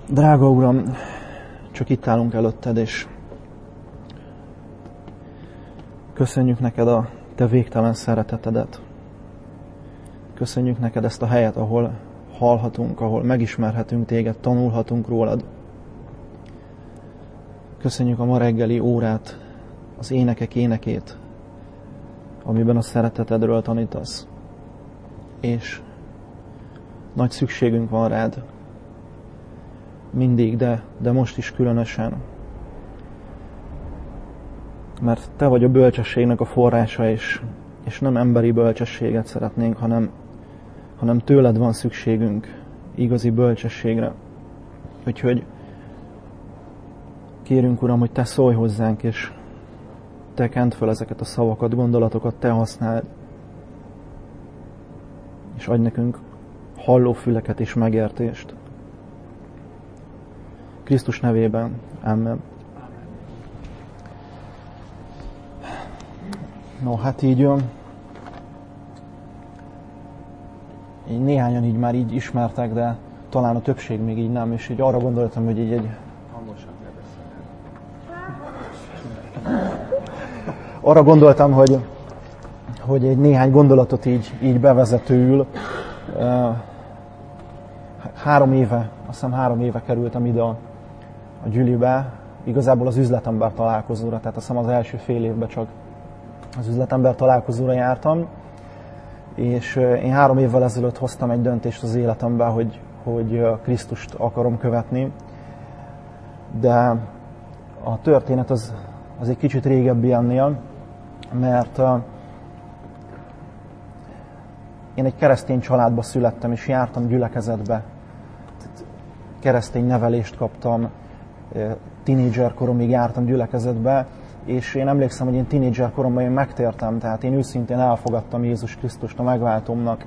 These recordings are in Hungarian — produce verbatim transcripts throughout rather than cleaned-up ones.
Drága Uram, csak itt állunk előtted, és köszönjük neked a te végtelen szeretetedet. Köszönjük neked ezt a helyet, ahol hallhatunk, ahol megismerhetünk téged, tanulhatunk rólad. Köszönjük a ma reggeli órát, az énekek énekét, amiben a szeretetedről tanítasz. És nagy szükségünk van rád. Mindig, de, de most is különösen. Mert te vagy a bölcsességnek a forrása, és, és nem emberi bölcsességet szeretnénk, hanem, hanem tőled van szükségünk igazi bölcsességre. Úgyhogy kérünk, Uram, hogy te szólj hozzánk, és te kent fel ezeket a szavakat, gondolatokat, te használd. És adj nekünk hallófüleket és megértést. Krisztus nevében. Amen. No, hát így, így néhányan így már így ismertek, de talán a többség még így nem, és így arra gondoltam, hogy így egy... Arra gondoltam, hogy, hogy egy néhány gondolatot így, így bevezetőül. Három éve, azt hiszem három éve kerültem ide a, a gyülibe, igazából az üzletember találkozóra, tehát azt hiszem az első fél évben csak az üzletember találkozóra jártam, és én három évvel ezelőtt hoztam egy döntést az életemben, hogy, hogy Krisztust akarom követni, de a történet az, az egy kicsit régebbi ennél, mert én egy keresztény családba születtem, és jártam gyülekezetbe. Keresztény nevelést kaptam, tínédzser koromig jártam gyülekezetbe, és én emlékszem, hogy én tínédzser koromban én megtértem, tehát én őszintén elfogadtam Jézus Krisztust a megváltómnak.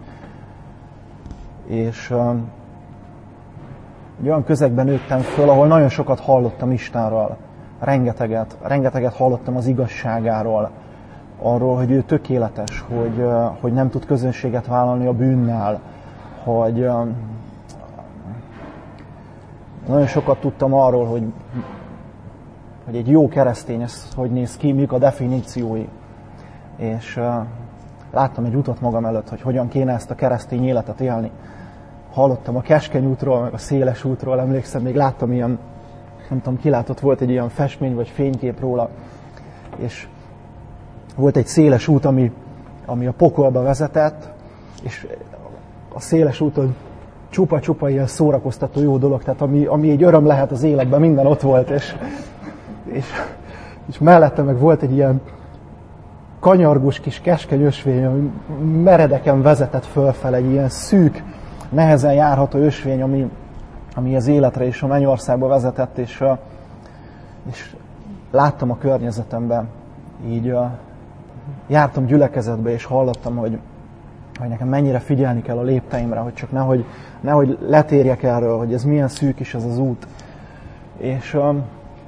És uh, egy olyan közegben nőttem föl, ahol nagyon sokat hallottam Istenről, rengeteget, rengeteget hallottam az igazságáról, arról, hogy ő tökéletes, hogy, uh, hogy nem tud közönséget vállalni a bűnnel, hogy uh, nagyon sokat tudtam arról, hogy, hogy egy jó keresztény, ez hogy néz ki, mik a definíciói. És uh, láttam egy utat magam előtt, hogy hogyan kéne ezt a keresztény életet élni. Hallottam a keskeny útról, meg a széles útról, emlékszem, még láttam ilyen, nem tudom, ki látott, volt egy ilyen festmény vagy fénykép róla, és volt egy széles út, ami, ami a pokolba vezetett, és a széles úton csupa-csupa ilyen szórakoztató jó dolog, tehát ami, ami egy öröm lehet az életben, minden ott volt, és, és, és mellette meg volt egy ilyen kanyargós kis keskeny ösvény, ami meredeken vezetett fölfele, egy ilyen szűk, nehezen járható ösvény, ami, ami az életre és a mennyországba vezetett, és, és láttam a környezetemben, így jártam gyülekezetbe, és hallottam, hogy hogy nekem mennyire figyelni kell a lépteimre, hogy csak nehogy, nehogy letérjek erről, hogy ez milyen szűk is ez az út. És um,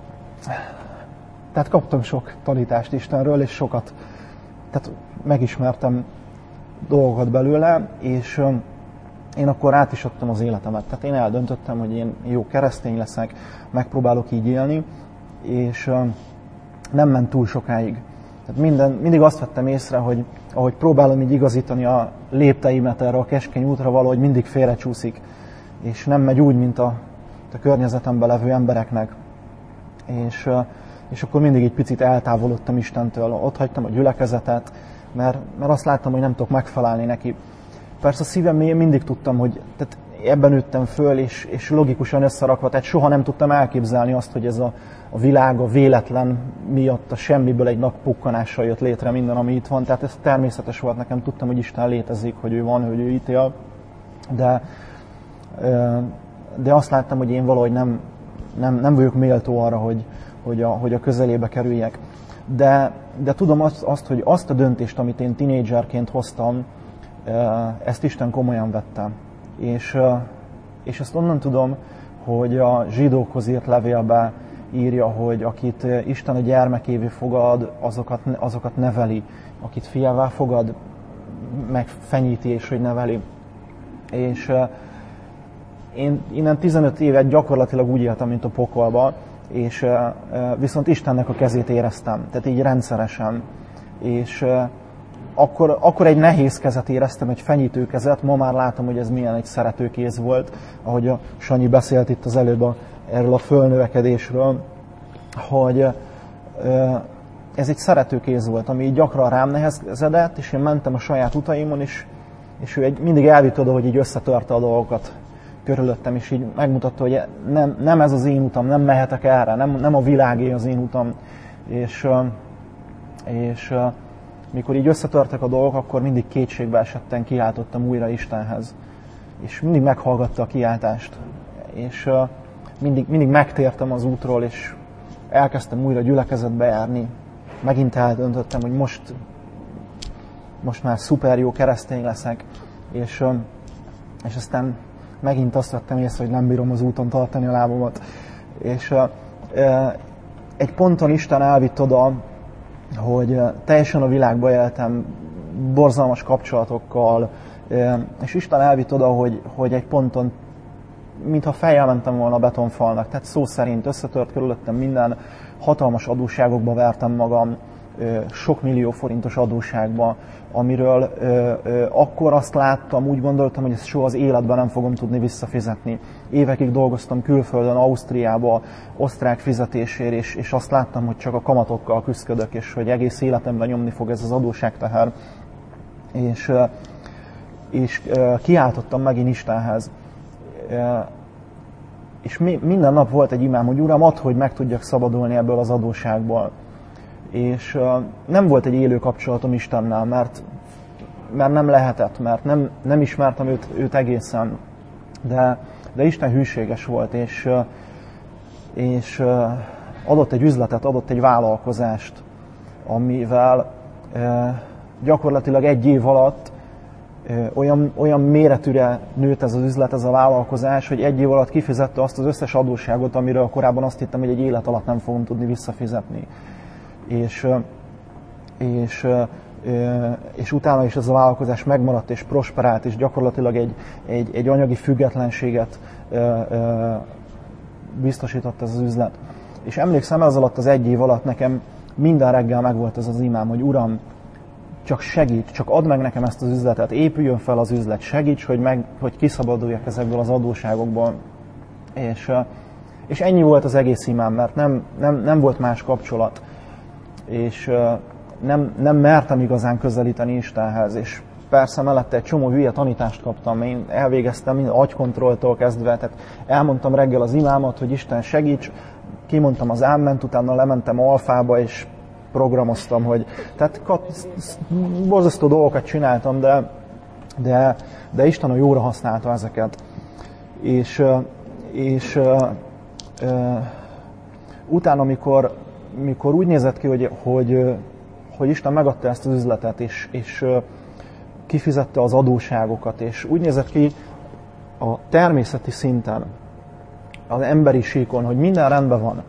tehát kaptam sok tanítást Istenről, és sokat, tehát megismertem dolgokat belőle, és um, én akkor át is adtam az életemet. Tehát én eldöntöttem, hogy én jó keresztény leszek, megpróbálok így élni, és um, nem ment túl sokáig. Tehát minden, mindig azt vettem észre, hogy ahogy próbálom így igazítani a lépteimet erre a keskeny útra, valahogy mindig félrecsúszik, és nem megy úgy, mint a, a környezetemben levő embereknek. És, és akkor mindig egy picit eltávolodtam Istentől, ott hagytam a gyülekezetet, mert, mert azt láttam, hogy nem tudok megfelelni neki. Persze a szívem mélyén mindig tudtam, hogy tehát ebben nőttem föl, és, és logikusan összerakva, tehát soha nem tudtam elképzelni azt, hogy ez a, a világ a véletlen miatt a semmiből egy nap pukkanással jött létre minden, ami itt van. Tehát ez természetes volt nekem, tudtam, hogy Isten létezik, hogy ő van, hogy ő ítél, de, de azt láttam, hogy én valahogy nem, nem, nem vagyok méltó arra, hogy, hogy, a, hogy a közelébe kerüljek. De, de tudom azt, azt, hogy azt a döntést, amit én tinédzserként hoztam, ezt Isten komolyan vette. És, és ezt onnan tudom, hogy a zsidókhoz írt levélbe írja, hogy akit Isten a gyermekévé fogad, azokat, azokat neveli. Akit fiává fogad, meg fenyíti és hogy neveli. És én innen tizenöt évet gyakorlatilag úgy éltem, mint a pokolba, és viszont Istennek a kezét éreztem, tehát így rendszeresen. És akkor, akkor egy nehéz kezet éreztem, egy fenyítő kezet, ma már látom, hogy ez milyen egy szerető kéz volt, ahogy a Sanyi beszélt itt az előbb a, erről a fölnövekedésről, hogy ez egy szerető kéz volt, ami gyakran rám nehezedett, és én mentem a saját utaimon, és, és ő egy, mindig elvitt oda, hogy így összetörte a dolgokat körülöttem, és így megmutatta, hogy nem, nem ez az én utam, nem mehetek erre, nem, nem a világé az én utam. És, és mikor így összetörtek a dolgok, akkor mindig kétségbe esetten kiáltottam újra Istenhez. És mindig meghallgatta a kiáltást. És mindig, mindig megtértem az útról, és elkezdtem újra gyülekezetbe járni. Megint eldöntöttem, hogy most, most már szuper jó keresztény leszek. És, és aztán megint azt vettem észre, hogy nem bírom az úton tartani a lábamat. És egy ponton Isten elvitt oda, hogy teljesen a világba éltem, borzalmas kapcsolatokkal, és Isten elvitt oda, hogy, hogy egy ponton, mintha fejjel mentem volna a betonfalnak, tehát szó szerint összetört körülöttem minden, hatalmas adósságokba vertem magam, sok millió forintos adósságba, amiről akkor azt láttam, úgy gondoltam, hogy ezt soha az életben nem fogom tudni visszafizetni. Évekig dolgoztam külföldön, Ausztriába, osztrák fizetésért, és, és azt láttam, hogy csak a kamatokkal küzdök, és hogy egész életemben nyomni fog ez az adósságteher. És, és kiáltottam megint Istenhez. És minden nap volt egy imám, hogy Uram, add, hogy meg tudjak szabadulni ebből az adósságból. És uh, nem volt egy élő kapcsolatom Istennel, mert, mert nem lehetett, mert nem, nem ismertem őt, őt egészen, de, de Isten hűséges volt, és, uh, és uh, adott egy üzletet, adott egy vállalkozást, amivel uh, gyakorlatilag egy év alatt uh, olyan, olyan méretűre nőtt ez az üzlet, ez a vállalkozás, hogy egy év alatt kifizette azt az összes adósságot, amiről korábban azt hittem, hogy egy élet alatt nem fogom tudni visszafizetni. És, és, és utána is ez a vállalkozás megmaradt és prosperált, és gyakorlatilag egy, egy, egy anyagi függetlenséget biztosított ez az üzlet. És emlékszem, ez alatt az egy év alatt nekem minden reggel megvolt ez az imám, hogy Uram, csak segíts, csak add meg nekem ezt az üzletet, épüljön fel az üzlet, segíts, hogy, meg, hogy kiszabaduljak ezekből az adósságokból. És, és ennyi volt az egész imám, mert nem, nem, nem volt más kapcsolat. És nem, nem mertem igazán közelíteni Istenhez, és persze mellette egy csomó hülye tanítást kaptam, én elvégeztem minden agykontrolltól kezdve, tehát elmondtam reggel az imámat, hogy Isten segíts, kimondtam az áment, utána lementem alfába, és programoztam, hogy tehát borzasztó dolgokat csináltam, de, de, de Isten a jóra használta ezeket. És, és uh, uh, utána, amikor mikor úgy nézett ki, hogy, hogy, hogy Isten megadta ezt az üzletet, és, és kifizette az adóságokat, és úgy nézett ki a természeti szinten, az emberi síkon, hogy minden rendben van.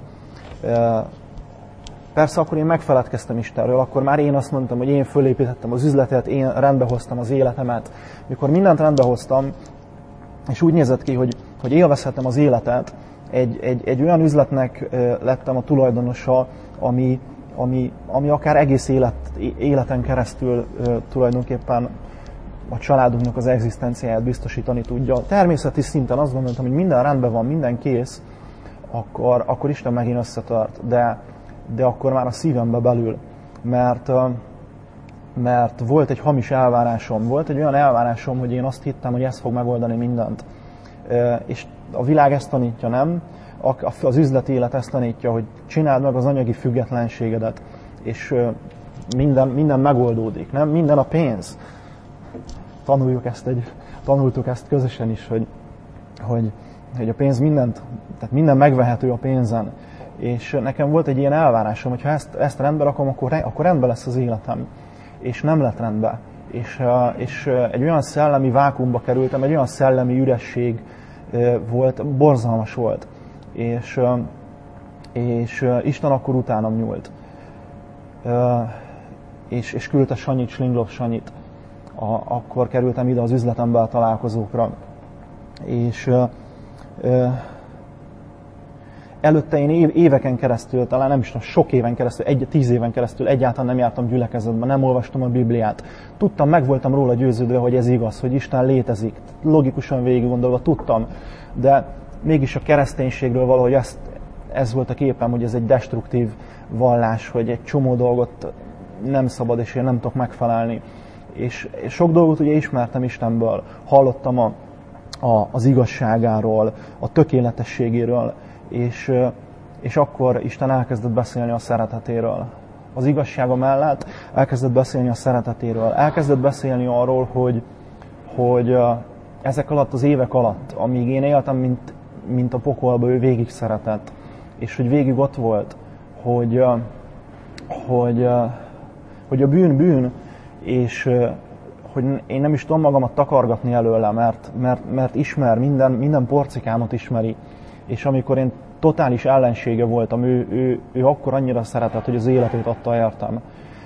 Persze akkor én megfeledkeztem Istenről, akkor már én azt mondtam, hogy én fölépítettem az üzletet, én rendbehoztam az életemet. Mikor mindent rendbehoztam, és úgy nézett ki, hogy, hogy élvezhetem az életet, Egy, egy, egy olyan üzletnek lettem a tulajdonosa, ami, ami, ami akár egész élet, életen keresztül tulajdonképpen a családunknak az egzisztenciáját biztosítani tudja. Természeti szinten azt gondoltam, hogy minden rendben van, minden kész, akkor, akkor Isten megint összetört, de, de akkor már a szívembe belül, mert, mert volt egy hamis elvárásom, volt egy olyan elvárásom, hogy én azt hittem, hogy ez fog megoldani mindent. És a világ ezt tanítja, nem? Az üzleti élet ezt tanítja, hogy csináld meg az anyagi függetlenségedet, és minden, minden megoldódik, nem? Minden a pénz. Tanuljuk ezt egy, tanultuk ezt közösen is, hogy, hogy, hogy a pénz mindent, tehát minden megvehető a pénzen. És nekem volt egy ilyen elvárásom, hogy ha ezt, ezt rendbe rakom, akkor, akkor rendben lesz az életem. És nem lett rendben. És, és egy olyan szellemi vákuumba kerültem, egy olyan szellemi üresség volt, borzalmas volt. És, és Isten akkor utánam nyúlt. És, és küldte Sanyit, Slinglov Sanyit. A, akkor kerültem ide az üzletembe a találkozókra. És, Előtte én éveken keresztül, talán nem is tudom, sok éven keresztül, egy, tíz éven keresztül egyáltalán nem jártam gyülekezetbe, nem olvastam a Bibliát. Tudtam, meg voltam róla győződve, hogy ez igaz, hogy Isten létezik. Logikusan végig gondolva tudtam, de mégis a kereszténységről valahogy ezt, ez volt a képem, hogy ez egy destruktív vallás, hogy egy csomó dolgot nem szabad, és én nem tudok megfelelni. És sok dolgot ugye ismertem Istenből, hallottam a, a, az igazságáról, a tökéletességéről, és, és akkor Isten elkezdett beszélni a szeretetéről. Az igazsága mellett elkezdett beszélni a szeretetéről, elkezdett beszélni arról, hogy, hogy ezek alatt az évek alatt, amíg én éltem, mint, mint a pokolba, ő végig szeretett, és hogy végig ott volt, hogy, hogy, hogy a bűn bűn, és hogy én nem is tudom magamat takargatni előle, mert, mert, mert ismer, minden, minden porcikámat ismeri. És amikor én totális ellensége voltam, ő, ő, ő akkor annyira szeretett, hogy az életét adta értem.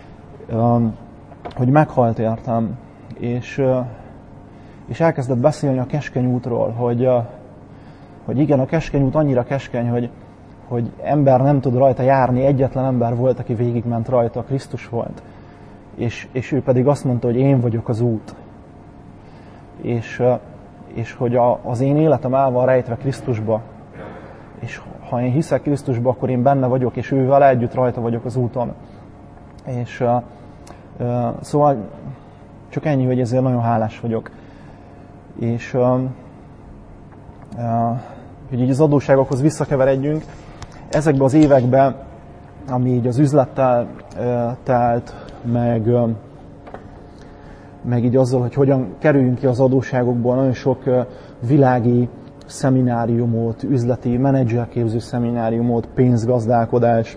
Hogy meghalt értem. És, és elkezdett beszélni a keskeny útról, hogy, hogy igen, a keskeny út annyira keskeny, hogy, hogy ember nem tud rajta járni, egyetlen ember volt, aki végigment rajta, Krisztus volt. És, és ő pedig azt mondta, hogy én vagyok az út. És, és hogy a, az én életem el van rejtve Krisztusba. És ha én hiszek Krisztusba, akkor én benne vagyok, és ővel együtt rajta vagyok az úton. És uh, uh, szóval csak ennyi, hogy ezért nagyon hálás vagyok. És uh, uh, hogy így az adósságokhoz visszakeveredjünk, ezekben az években, ami így az üzlettel uh, telt, meg, uh, meg így azzal, hogy hogyan kerüljünk ki az adósságokból, nagyon sok uh, világi szemináriumot, üzleti menedzserképző szemináriumot, pénzgazdálkodás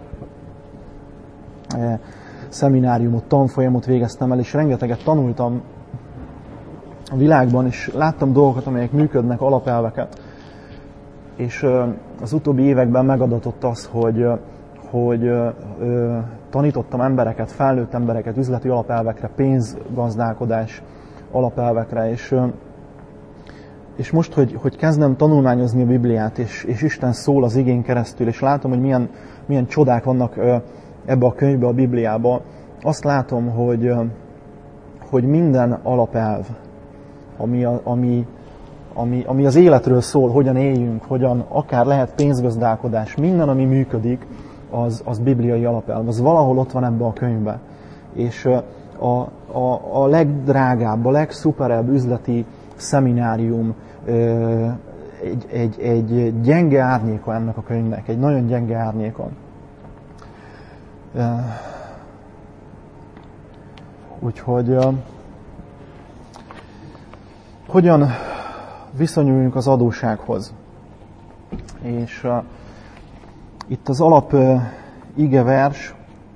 szemináriumot, tanfolyamot végeztem el, és rengeteget tanultam a világban, és láttam dolgokat, amelyek működnek, alapelveket. És az utóbbi években megadatott az, hogy, hogy tanítottam embereket, felnőtt embereket üzleti alapelvekre, pénzgazdálkodás alapelvekre, és És most, hogy, hogy kezdem tanulmányozni a Bibliát, és, és Isten szól az igén keresztül, és látom, hogy milyen, milyen csodák vannak ebbe a könyvbe, a Bibliába, azt látom, hogy, hogy minden alapelv, ami, a, ami, ami, ami az életről szól, hogyan éljünk, hogyan akár lehet pénzgazdálkodás, minden, ami működik, az, az bibliai alapelv. Az valahol ott van ebbe a könyvbe. És a, a, a legdrágább, a legszuperebb üzleti szeminárium, egy, egy, egy gyenge árnyéka ennek a könyvnek, egy nagyon gyenge árnyéka. Úgyhogy hogyan viszonyuljunk az adóssághoz? És itt az alap igevers,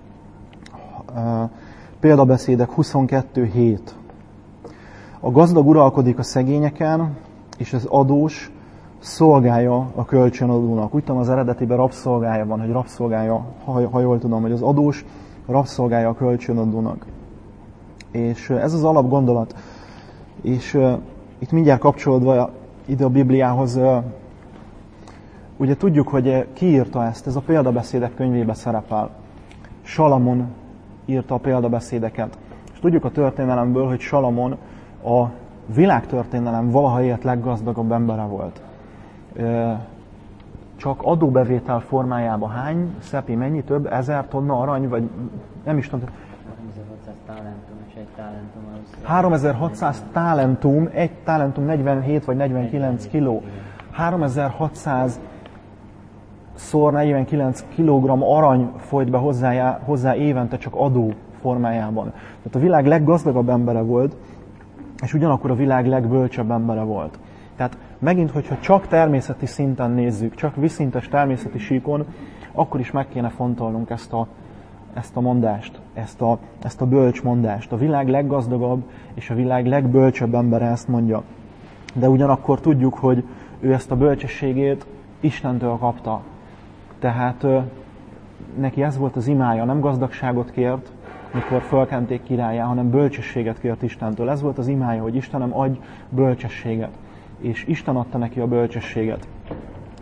példabeszédek huszonkettő hét. A gazdag uralkodik a szegényeken, és az adós szolgálja a kölcsönadónak. Úgy tudom, az eredetiben rabszolgája van, hogy rabszolgája, ha, ha jól tudom, hogy az adós rabszolgálja a kölcsönadónak. És ez az alapgondolat. És uh, itt mindjárt kapcsolódva ide a Bibliához, uh, ugye tudjuk, hogy ki írta ezt, ez a példabeszédek könyvébe szerepel. Salamon írta a példabeszédeket. És tudjuk a történelemből, hogy Salamon a világtörténelem valaha élt leggazdagabb embere volt. Csak adóbevétel formájában hány, Szepi, mennyi több? Ezer tonna arany, vagy nem is tudom. háromezer-hatszáz talentum, egy talentum negyvenhét vagy negyvenkilenc kiló. háromezer-hatszáz szor negyvenkilenc kilogramm arany folyt be hozzá, hozzá évente csak adó formájában. Tehát a világ leggazdagabb embere volt, és ugyanakkor a világ legbölcsebb embere volt. Tehát megint, hogyha csak természeti szinten nézzük, csak vízszintes természeti síkon, akkor is meg kéne fontolnunk ezt a, ezt a mondást, ezt a, ezt a bölcs mondást. A világ leggazdagabb és a világ legbölcsebb embere ezt mondja. De ugyanakkor tudjuk, hogy ő ezt a bölcsességét Istentől kapta. Tehát neki ez volt az imája, nem gazdagságot kért, mikor fölkenték királlyá, hanem bölcsességet kért Istentől. Ez volt az imája, hogy Istenem, adj bölcsességet. És Isten adta neki a bölcsességet.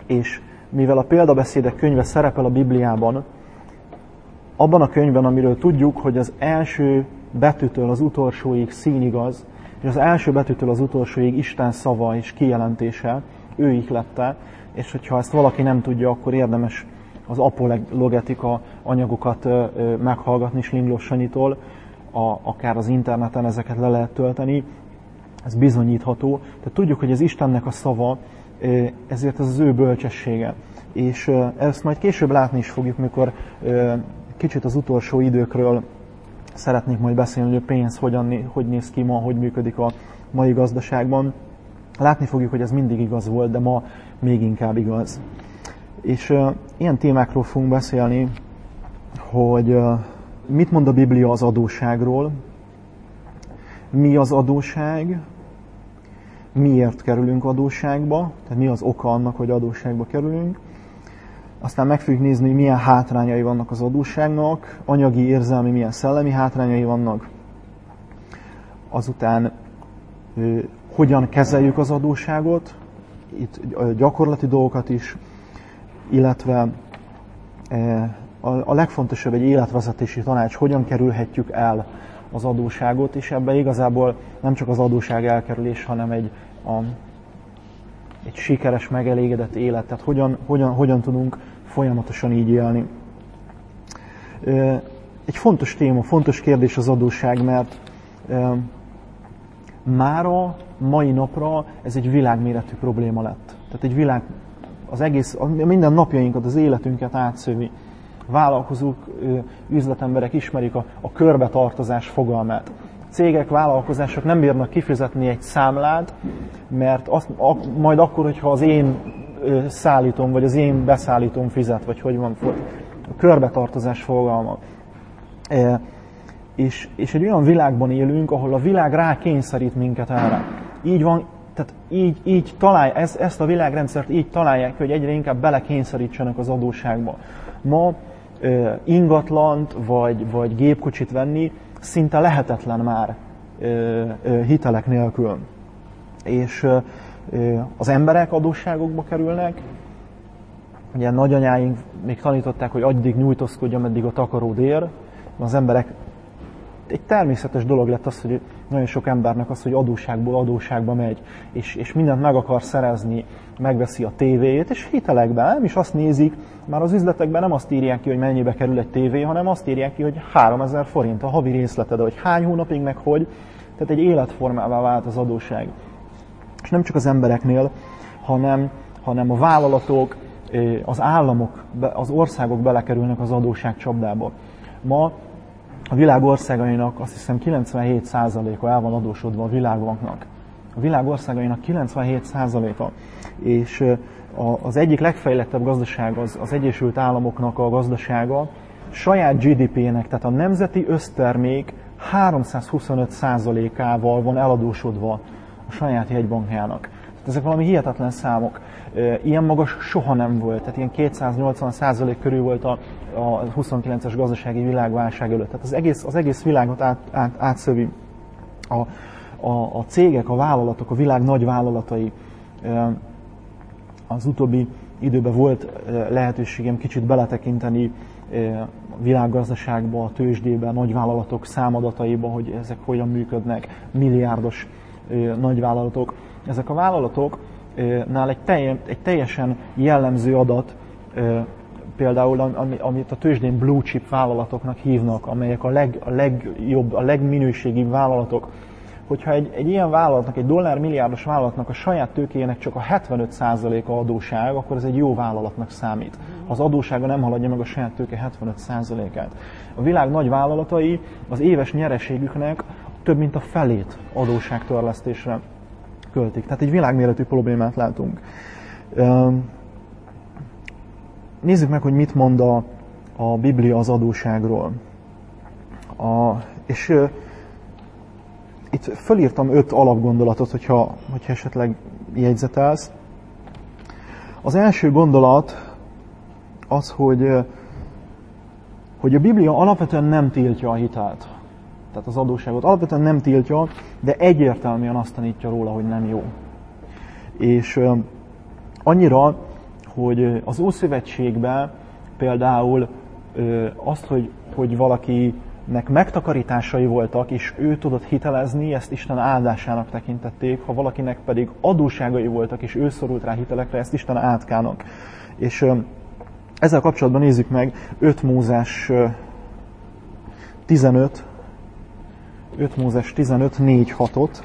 És mivel a példabeszédek könyve szerepel a Bibliában, abban a könyvben, amiről tudjuk, hogy az első betűtől az utolsóig színigaz, és az első betűtől az utolsóig Isten szava és kijelentése, ő ihlette, és hogyha ezt valaki nem tudja, akkor érdemes az apologetika anyagokat meghallgatni Slinglós Sanyitól, a, akár az interneten ezeket le lehet tölteni, ez bizonyítható. Tehát tudjuk, hogy ez Istennek a szava, ezért ez az ő bölcsessége. És ezt majd később látni is fogjuk, mikor kicsit az utolsó időkről szeretnék majd beszélni, hogy a pénz hogyan, hogy néz ki ma, hogy működik a mai gazdaságban. Látni fogjuk, hogy ez mindig igaz volt, de ma még inkább igaz. És uh, ilyen témákról fogunk beszélni, hogy uh, mit mond a Biblia az adósságról, mi az adósság, miért kerülünk adósságba, tehát mi az oka annak, hogy adósságba kerülünk. Aztán meg fogjuk nézni, hogy milyen hátrányai vannak az adósságnak, anyagi, érzelmi, milyen szellemi hátrányai vannak. Azután uh, hogyan kezeljük az adósságot, itt gyakorlati dolgokat is, illetve a legfontosabb egy életvezetési tanács, hogyan kerülhetjük el az adósságot, és ebben igazából nem csak az adósság elkerülés, hanem egy, a, egy sikeres, megelégedett élet, tehát hogyan, hogyan, hogyan tudunk folyamatosan így élni. Egy fontos téma, fontos kérdés az adósság, mert mára, mai napra ez egy világméretű probléma lett. Tehát egy világ, az egész, minden napjainkat, az életünket átszövi. Vállalkozók, üzletemberek ismerik a, a körbetartozás fogalmát. Cégek, vállalkozások nem bírnak kifizetni egy számlát, mert azt, a, majd akkor, hogyha az én szállítóm, vagy az én beszállítóm fizet, vagy hogy van, a körbetartozás fogalma. E, és, és egy olyan világban élünk, ahol a világ rá kényszerít minket erre. Így van, tehát így, így találj, ez, ezt a világrendszert így találják, hogy egyre inkább belekényszerítsenek az adósságba. Ma e, ingatlant, vagy, vagy gépkocsit venni szinte lehetetlen már e, e, hitelek nélkül. És e, az emberek adósságokba kerülnek. Ugye nagyanyáink még tanították, hogy addig nyújtózkodj, ameddig a takaród ér. Az emberek, egy természetes dolog lett az, hogy nagyon sok embernek az, hogy adósságból adósságba megy, és, és mindent meg akar szerezni, megveszi a tévéjét, és hitelekben nem is azt nézik, már az üzletekben nem azt írják ki, hogy mennyibe kerül egy tévé, hanem azt írják ki, hogy háromezer forint a havi részleted, hogy hány hónapig, meg hogy. Tehát egy életformává vált az adósság. És nem csak az embereknél, hanem, hanem a vállalatok, az államok, az országok belekerülnek az adósság csapdába. Ma a világ országainak azt hiszem kilencvenhét százaléka el van adósodva a Világbanknak. A világ országainak kilencvenhét százaléka. És az egyik legfejlettebb gazdaság az, az Egyesült Államoknak a gazdasága, saját gé dé pé-nek, tehát a nemzeti össztermék háromszázhuszonöt százalékával van eladósodva a saját jegybankjának. Tehát ezek valami hihetetlen számok. Ilyen magas soha nem volt, tehát ilyen kétszáznyolcvan százalék körül volt a, a huszonkilences gazdasági világválság előtt. Tehát az egész, az egész világot át, át, átszövi. A, a, a cégek, a vállalatok, a világ nagy vállalatai. Az utóbbi időben volt lehetőségem kicsit beletekinteni a világgazdaságba, a tőzsdébe, a nagyvállalatok számadataiba, hogy ezek hogyan működnek, milliárdos nagyvállalatok. Ezek a vállalatoknál egy, telje, egy teljesen jellemző adat, például amit a tőzsdén blue chip vállalatoknak hívnak, amelyek a, leg, a legjobb, a legminőségibb vállalatok. Hogyha egy, egy ilyen vállalatnak, egy dollármilliárdos vállalatnak a saját tőkéjének csak a hetvenöt százaléka adósság, akkor ez egy jó vállalatnak számít. Az adóssága nem haladja meg a saját tőke hetvenöt százalékát. A világ nagy vállalatai az éves nyereségüknek több mint a felét adósságtörlesztésre költik. Tehát egy világméretű problémát látunk. Nézzük meg, hogy mit mond a, a Biblia az adósságról. A, és itt fölírtam öt alapgondolatot, hogyha, hogyha esetleg jegyzetelsz. Az első gondolat az, hogy, hogy a Biblia alapvetően nem tiltja a hitelt. Tehát az adósságot alapvetően nem tiltja, de egyértelműen azt tanítja róla, hogy nem jó. És annyira, hogy az Ószövetségben például azt, hogy, hogy valakinek megtakarításai voltak, és ő tudott hitelezni, ezt Isten áldásának tekintették, ha valakinek pedig adósságai voltak, és ő szorult rá hitelekre, ezt Isten átkának. És ezzel kapcsolatban nézzük meg öt Mózes tizenöt, öt Mózes tizenöt, négy hatot.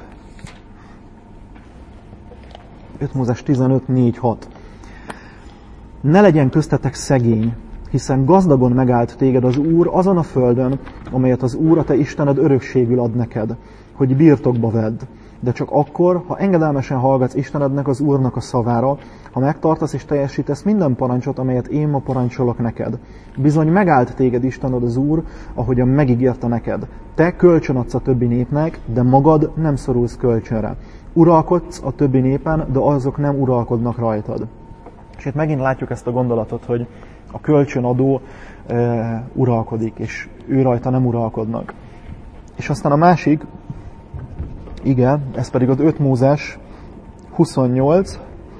öt Mózes tizenöt, négy hat. Ne legyen köztetek szegény, hiszen gazdagon megállt téged az Úr azon a földön, amelyet az Úr, a te Istened örökségül ad neked, hogy birtokba vedd. De csak akkor, ha engedelmesen hallgatsz Istenednek, az Úrnak a szavára, ha megtartasz és teljesítesz minden parancsot, amelyet én ma parancsolok neked. Bizony megállt téged Istened az Úr, ahogyan megígérte neked. Te kölcsönadsz a többi népnek, de magad nem szorulsz kölcsönre. Uralkodsz a többi népen, de azok nem uralkodnak rajtad. És itt megint látjuk ezt a gondolatot, hogy a kölcsönadó e, uralkodik, és ő rajta nem uralkodnak. És aztán a másik, igen, ez pedig az öt Mózes huszonnyolc,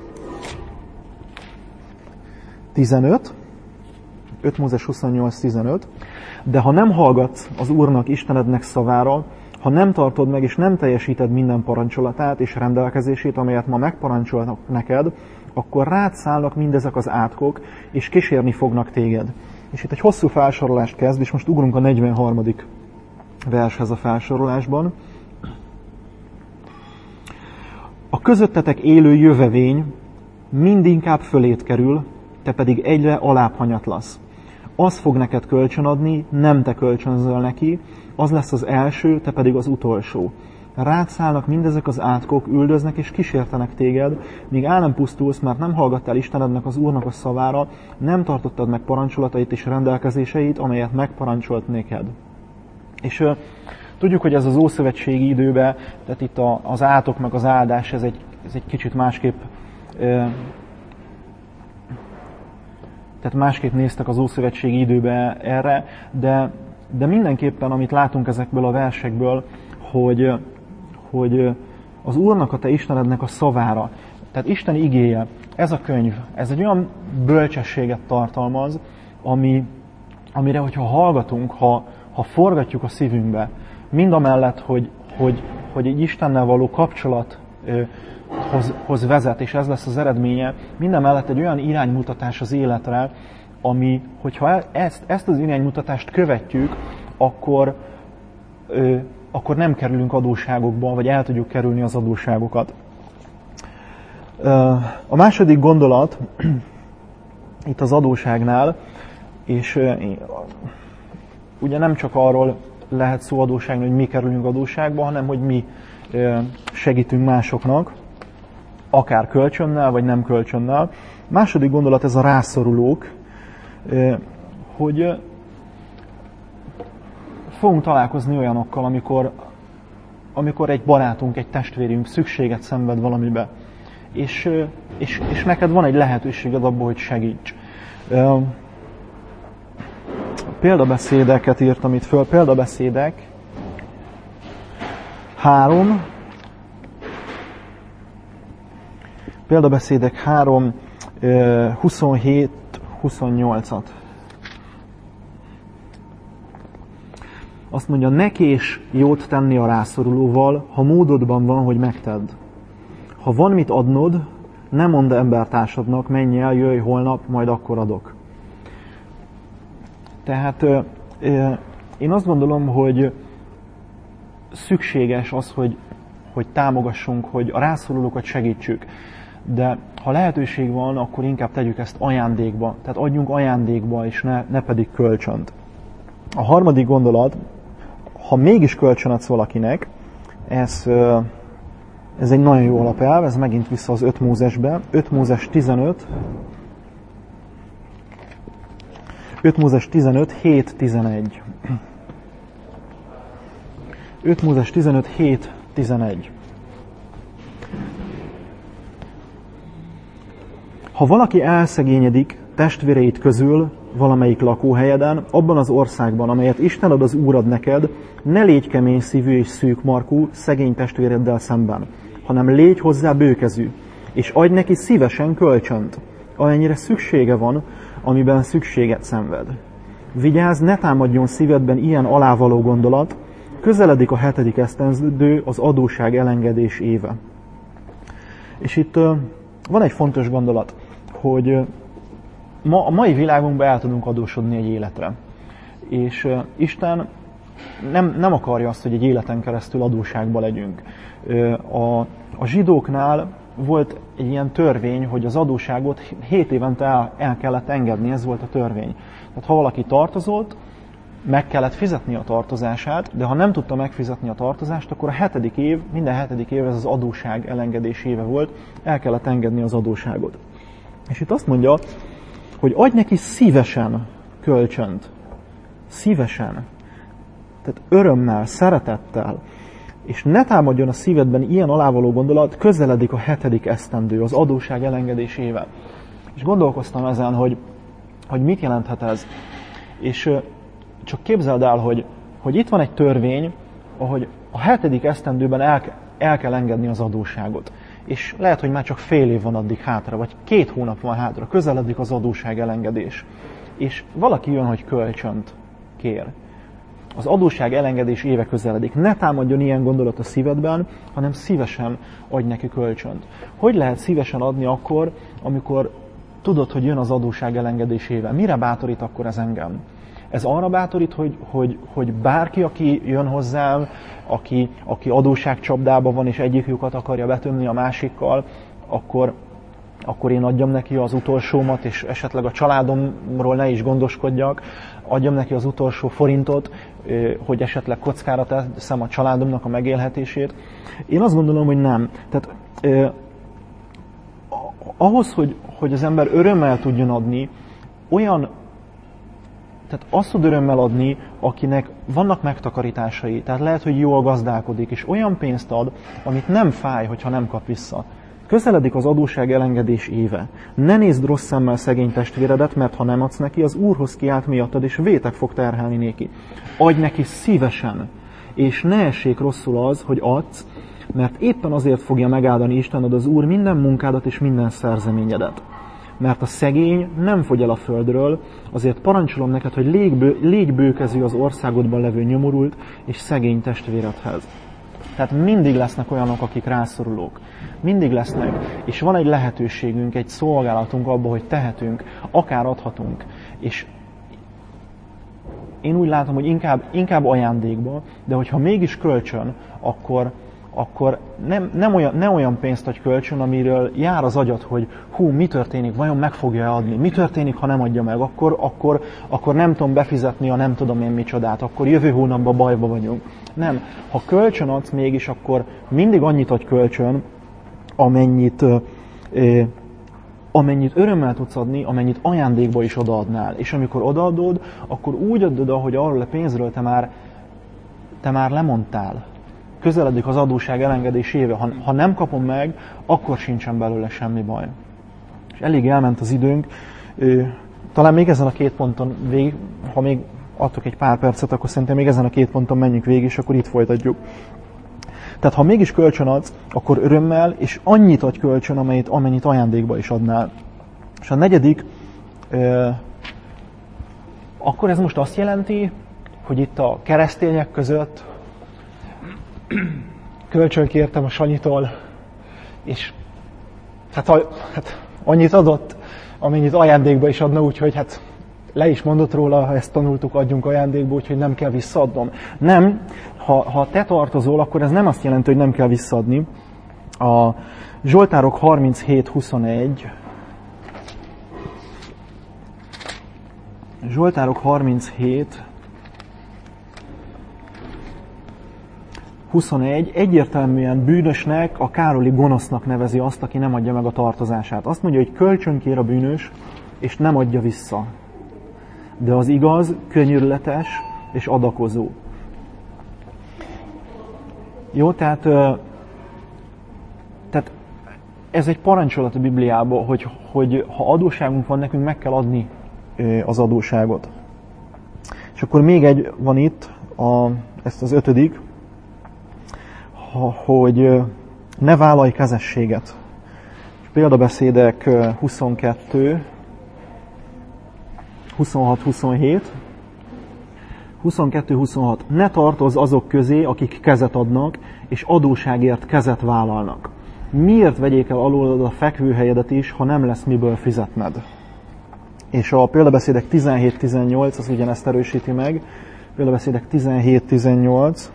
tizenöt, öt Mózes huszonnyolc, tizenöt, de ha nem hallgatsz az Úrnak, Istenednek szavára, ha nem tartod meg és nem teljesíted minden parancsolatát és rendelkezését, amelyet ma megparancsolnak neked, akkor rád szállnak mindezek az átkok, és kísérni fognak téged. És itt egy hosszú felsorolást kezd, és most ugrunk a negyvenharmadik vershez a felsorolásban. A közöttetek élő jövevény mindinkább fölét kerül, te pedig egyre alább hanyatlasz. Az fog neked kölcsönadni, nem te kölcsönzöl neki, az lesz az első, te pedig az utolsó. Rád szállnak mindezek az átkok, üldöznek és kísértenek téged, míg el nem pusztulsz, mert nem hallgattál Istenednek, az Úrnak a szavára, nem tartottad meg parancsolatait és rendelkezéseit, amelyet megparancsolt néked. És uh, tudjuk, hogy ez az ószövetségi időben, tehát itt a, az átok meg az áldás, ez egy, ez egy kicsit másképp, uh, tehát másképp néztek az ószövetségi időben erre, de, de mindenképpen, amit látunk ezekből a versekből, hogy, hogy az Úrnak, a te Istenednek a szavára, tehát Isten igéje, ez a könyv, ez egy olyan bölcsességet tartalmaz, ami, amire, hogyha hallgatunk, ha, ha forgatjuk a szívünkbe, mind a mellett, hogy, hogy, hogy egy Istennel való kapcsolat hoz, hoz vezet, és ez lesz az eredménye, minden mellett egy olyan iránymutatás az életre, ami, hogyha ezt, ezt az iránymutatást követjük, akkor, ö, akkor nem kerülünk adósságokba, vagy el tudjuk kerülni az adósságokat. A második gondolat itt az adósságnál, és ugye nem csak arról lehet szó adósságnál, hogy mi kerülünk adósságba, hanem hogy mi segítünk másoknak, akár kölcsönnel, vagy nem kölcsönnel. Második gondolat ez a rászorulók, hogy fogunk találkozni olyanokkal, amikor, amikor egy barátunk, egy testvérünk szükséget szenved valamibe, és, és, és neked van egy lehetőséged abban, hogy segíts. Példabeszédeket írtam itt föl, példabeszédek három, példabeszédek három, huszonhét, huszonnyolcat. Azt mondja, ne kés jót tenni a rászorulóval, ha módodban van, hogy megtedd. Ha van mit adnod, ne mondd embertársadnak, menj el, jöjj holnap, majd akkor adok. Tehát ö, ö, én azt gondolom, hogy szükséges az, hogy, hogy támogassunk, hogy a rászorulókat segítsük. De ha lehetőség van, akkor inkább tegyük ezt ajándékba. Tehát adjunk ajándékba, és ne, ne pedig kölcsönt. A harmadik gondolat, ha mégis kölcsönadsz valakinek, ez, ez egy nagyon jó alapelv, ez megint vissza az öt Mózesbe. öt Mózes tizenöt, öt Mózes tizenöt, hét tizenegy. öt Mózes tizenöt, hét tizenegy. Ha valaki elszegényedik testvéreit közül valamelyik lakóhelyeden, abban az országban, amelyet Isten ad az Úr ad neked, ne légy kemény szívű és szűkmarkú szegény testvéreddel szemben, hanem légy hozzá bőkezű, és adj neki szívesen kölcsönt. amennyire szüksége van, amiben szükséget szenved. Vigyázz, ne támadjon szívedben ilyen alávaló gondolat, közeledik a hetedik esztendő, az adósság elengedés éve. És itt uh, van egy fontos gondolat, hogy uh, ma, a mai világunkban el tudunk adósodni egy életre. És uh, Isten nem, nem akarja azt, hogy egy életen keresztül adósságba legyünk. Uh, a, a zsidóknál volt egy ilyen törvény, hogy az adósságot hét évente el, el kellett engedni, ez volt a törvény. Tehát ha valaki tartozott, meg kellett fizetni a tartozását, de ha nem tudta megfizetni a tartozást, akkor a hetedik év, minden hetedik év ez az adósság elengedés éve volt, el kellett engedni az adósságot. És itt azt mondja, hogy adj neki szívesen kölcsönt. Szívesen. Tehát örömmel, szeretettel. És ne támadjon a szívedben ilyen alávaló gondolat, közeledik a hetedik esztendő, az adósság elengedés éve. És gondolkoztam ezen, hogy, hogy mit jelenthet ez. És csak képzeld el, hogy, hogy itt van egy törvény, ahogy a hetedik esztendőben el, el kell engedni az adósságot. És lehet, hogy már csak fél év van addig hátra, vagy két hónap van hátra, közeledik az adósság elengedés. És valaki jön, hogy kölcsönt kér. Az adósság elengedés éve közeledik. Ne támadjon ilyen gondolat a szívedben, hanem szívesen adj neki kölcsönt. Hogy lehet szívesen adni akkor, amikor tudod, hogy jön az adósság elengedés éve? Mire bátorít akkor ez engem? Ez arra bátorít, hogy, hogy, hogy bárki, aki jön hozzám, aki, aki adósságcsapdában van, és egyik lyukat akarja betömni a másikkal, akkor, akkor én adjam neki az utolsómat, és esetleg a családomról ne is gondoskodjak, adjam neki az utolsó forintot, hogy esetleg kockára teszem a családomnak a megélhetését. Én azt gondolom, hogy nem. Tehát eh, ahhoz, hogy, hogy az ember örömmel tudjon adni, olyan Tehát azt tud örömmel adni, akinek vannak megtakarításai, tehát lehet, hogy jól gazdálkodik, és olyan pénzt ad, amit nem fáj, hogyha nem kap vissza. Közeledik az adósság elengedés éve. Ne nézd rossz szemmel szegény testvéredet, mert ha nem adsz neki, az Úrhoz kiált miattad, és vétek fog terhelni néki. Adj neki szívesen, és ne essék rosszul az, hogy adsz, mert éppen azért fogja megáldani Istened az Úr minden munkádat és minden szerzeményedet. Mert a szegény nem fogy el a földről, azért parancsolom neked, hogy légy, bő, légy bőkezű az országodban levő nyomorult és szegény testvéredhez. Tehát mindig lesznek olyanok, akik rászorulók. Mindig lesznek. És van egy lehetőségünk, egy szolgálatunk abban, hogy tehetünk, akár adhatunk. És én úgy látom, hogy inkább, inkább ajándékba, de hogyha mégis kölcsön, akkor, akkor nem, nem olyan, ne olyan pénzt adj kölcsön, amiről jár az agyad, hogy hú, mi történik, vajon meg fogja adni, mi történik, ha nem adja meg, akkor, akkor, akkor nem tudom befizetni a nem tudom én micsodát, akkor jövő hónapban bajba vagyunk. Nem, ha kölcsön adsz mégis, akkor mindig annyit adj kölcsön, amennyit, ö, ö, amennyit örömmel tudsz adni, amennyit ajándékba is odaadnál. És amikor odaadod, akkor úgy adod, hogy arról a pénzről te már, te már lemondtál. Közeledik az adósság elengedés éve. Ha, ha nem kapom meg, akkor sincsen belőle semmi baj. És elég elment az időnk. Talán még ezen a két ponton végig, ha még adtok egy pár percet, akkor szerintem még ezen a két ponton menjünk végig, és akkor itt folytatjuk. Tehát ha mégis kölcsön adsz, akkor örömmel, és annyit adj kölcsön, amennyit, amennyit ajándékba is adnál. És a negyedik, euh, akkor ez most azt jelenti, hogy itt a keresztények között kölcsön kértem a Sanyitól, és hát, a, hát annyit adott, amennyit ajándékba is adna, úgyhogy hát le is mondott róla, ha ezt tanultuk, adjunk ajándékba, úgyhogy nem kell visszaadnom. Nem, ha, ha te tartozol, akkor ez nem azt jelenti, hogy nem kell visszaadni. A Zsoltárok harminchét huszonegy, Zsoltárok harminchét huszonegy egyértelműen bűnösnek, a Károli gonosznak nevezi azt, aki nem adja meg a tartozását. Azt mondja, hogy kölcsön kér a bűnös, és nem adja vissza. De az igaz, könyörületes és adakozó. Jó, tehát, tehát ez egy parancsolat a Bibliában, hogy, hogy ha adósságunk van, nekünk meg kell adni az adósságot. És akkor még egy van itt, a, ezt az ötödik, hogy ne vállalj kezességet. Példabeszédek huszonkettő, huszonhat huszonhét. huszonkettő huszonhat. Ne tartozz azok közé, akik kezet adnak, és adóságért kezet vállalnak. Miért vegyék el alólad a fekvőhelyedet is, ha nem lesz miből fizetned? És a példabeszédek tizenhét tizennyolc az ugyanezt erősíti meg. Példabeszédek tizenhét tizennyolc.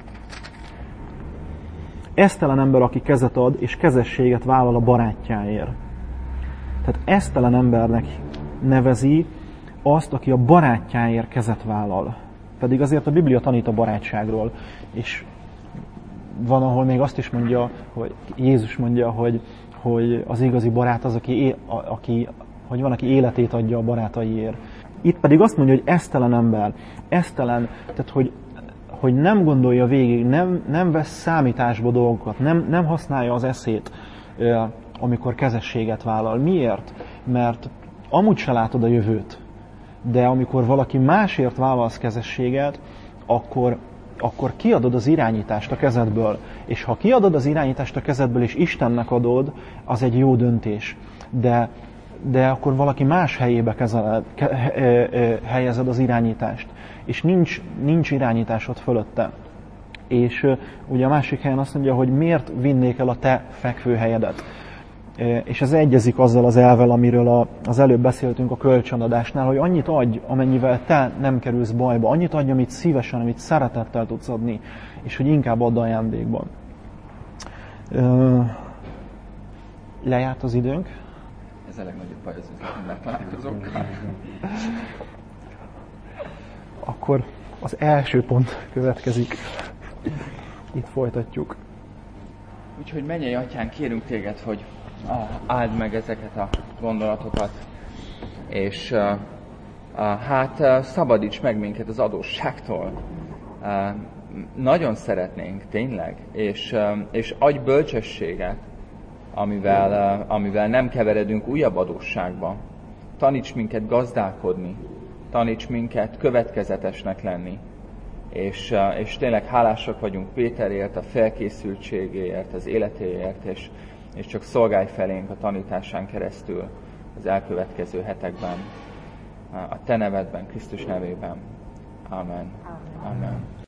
Esztelen ember, aki kezet ad, és kezességet vállal a barátjáért. Tehát esztelen embernek nevezi azt, aki a barátjáért kezet vállal. Pedig azért a Biblia tanít a barátságról. És van, ahol még azt is mondja, hogy Jézus mondja, hogy, hogy az igazi barát az, aki, aki, hogy van, aki életét adja a barátaiért. Itt pedig azt mondja, hogy esztelen ember, esztelen, tehát hogy, hogy nem gondolja végig, nem, nem vesz számításba dolgokat, nem, nem használja az eszét, amikor kezességet vállal. Miért? Mert amúgy se látod a jövőt, de amikor valaki másért vállalsz kezességet, akkor, akkor kiadod az irányítást a kezedből. És ha kiadod az irányítást a kezedből, és Istennek adod, az egy jó döntés. De, de akkor valaki más helyébe kezeled, ke, helyezed az irányítást. És nincs, nincs irányításod fölötte. És ugye a másik helyen azt mondja, hogy miért vinnék el a te fekvőhelyedet. És ez egyezik azzal az elvvel, amiről az előbb beszéltünk a kölcsönadásnál, hogy annyit adj, amennyivel te nem kerülsz bajba, annyit adj, amit szívesen, amit szeretettel tudsz adni, és hogy inkább add ajándékban. Lejárt az időnk. Ez a legnagyobb baj, az üzletben találkozókkal. Akkor az első pont következik. Itt folytatjuk. Úgyhogy mennyei Atyánk, kérünk téged, hogy áld meg ezeket a gondolatokat, és uh, uh, hát uh, szabadíts meg minket az adósságtól. Uh, nagyon szeretnénk, tényleg, és, uh, és adj bölcsességet, amivel, uh, amivel nem keveredünk újabb adósságba. Taníts minket gazdálkodni, taníts minket következetesnek lenni, és, uh, és tényleg hálásak vagyunk Péterért, a felkészültségéért, az életéért, és és csak szolgálj felénk a tanításán keresztül az elkövetkező hetekben, a te nevedben, Krisztus nevében. Amen. Amen.